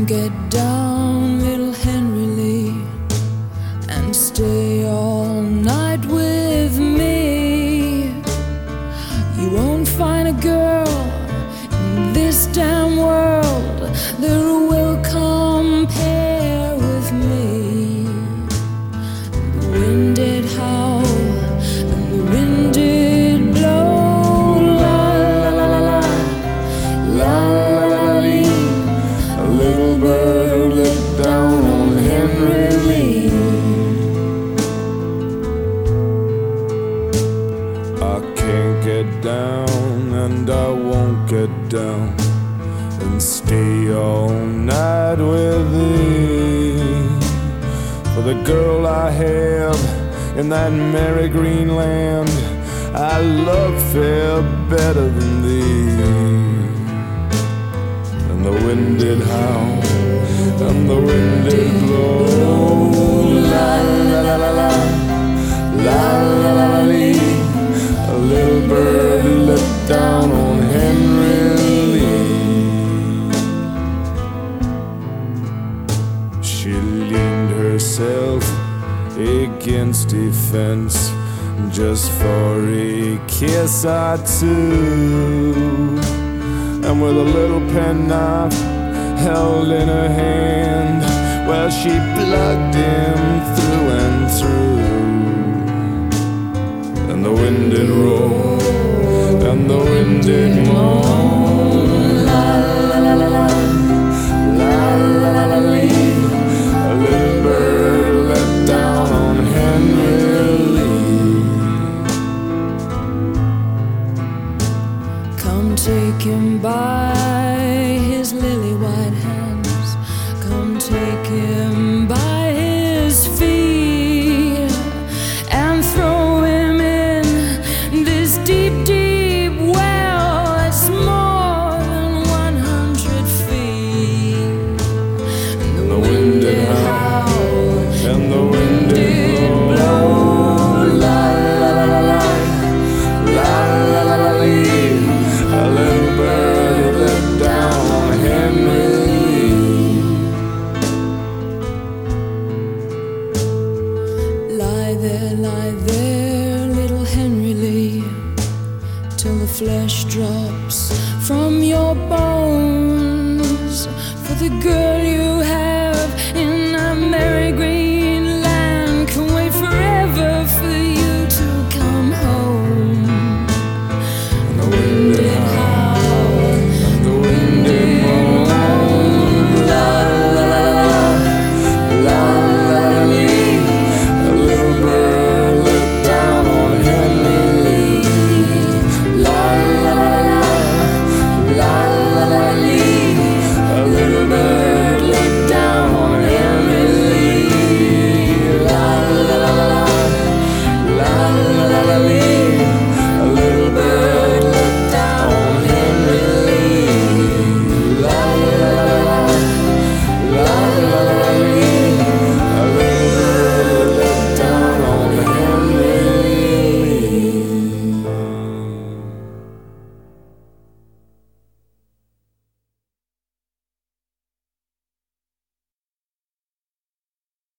get down, little Henry Lee, and stay all night with me. You won't find a girl in this damn world that will compare with me. The wind did howl and the wind did blow, la la la la la, la la la lee. A little bird looked down on Henry Lee. I can't get down and I won't get down and stay all night with thee. For the girl I have in that merry green land, I love fair better than thee. And the wind did howl and the wind did blow, la la la la la, la la la la lee. A little bird looked down on Henry Lee. She leaned herself against a fence just for a kiss or two, and with a little penknife held in her hand, well, she plugged him through and through. And the wind did roar and the wind did moan, la la la la la, la la la la lee. A little bird let down on Henry Lee. Come take him by his lily white hands, come take him by his feet, and throw him in this deep, deep well that's more than 100 feet. And the wind did howl And the wind did blow, la la la la la, la la la la lee. A little bird let down on Henry Lee. Lie there, little Henry Lee, till the flesh drops from your bones. For the girl